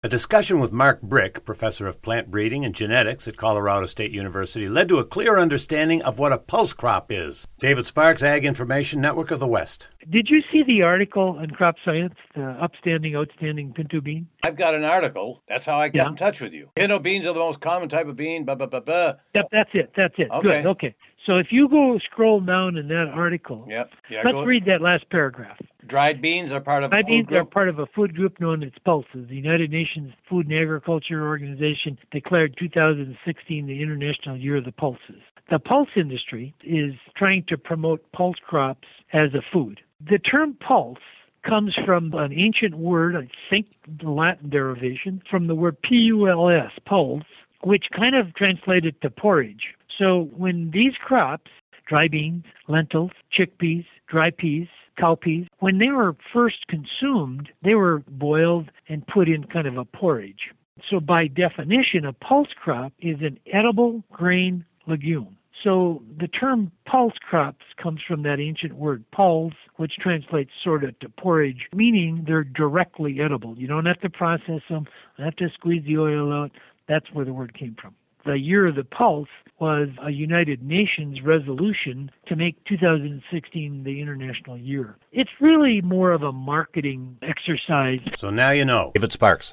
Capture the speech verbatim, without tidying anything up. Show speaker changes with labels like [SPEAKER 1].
[SPEAKER 1] A discussion with Mark Brick, professor of plant breeding and genetics at Colorado State University, led to a clear understanding of what a pulse crop is. David Sparks, Ag Information Network of the West.
[SPEAKER 2] Did you see the article in Crop Science, the upstanding, outstanding pinto bean?
[SPEAKER 3] I've got an article. That's how I got
[SPEAKER 2] Yeah.
[SPEAKER 3] in touch with you. Pinto beans are the most common type of bean. Blah, blah, blah, blah.
[SPEAKER 2] Yep, that's it. That's it.
[SPEAKER 3] Okay.
[SPEAKER 2] Good. Okay. So if you go scroll down in that article,
[SPEAKER 3] Yep. Yeah,
[SPEAKER 2] let's
[SPEAKER 3] go-
[SPEAKER 2] read that last paragraph.
[SPEAKER 3] Dried beans are part of a
[SPEAKER 2] Dried
[SPEAKER 3] food
[SPEAKER 2] beans are
[SPEAKER 3] group.
[SPEAKER 2] part of a food group known as pulses. The United Nations Food and Agriculture Organization declared two thousand sixteen the International Year of the Pulses. The pulse industry is trying to promote pulse crops as a food. The term pulse comes from an ancient word, I think the Latin derivation, from the word P U L S, pulse, which kind of translated to porridge. So when these crops, dry beans, lentils, chickpeas, dry peas, cowpeas, when they were first consumed, they were boiled and put in kind of a porridge. So by definition, a pulse crop is an edible grain legume. So the term pulse crops comes from that ancient word pulse, which translates sort of to porridge, meaning they're directly edible. You don't have to process them, you don't have to squeeze the oil out. That's where the word came from. The Year of the Pulse was a United Nations resolution to make two thousand sixteen the International Year. It's really more of a marketing exercise.
[SPEAKER 1] So now you know.
[SPEAKER 4] David Sparks.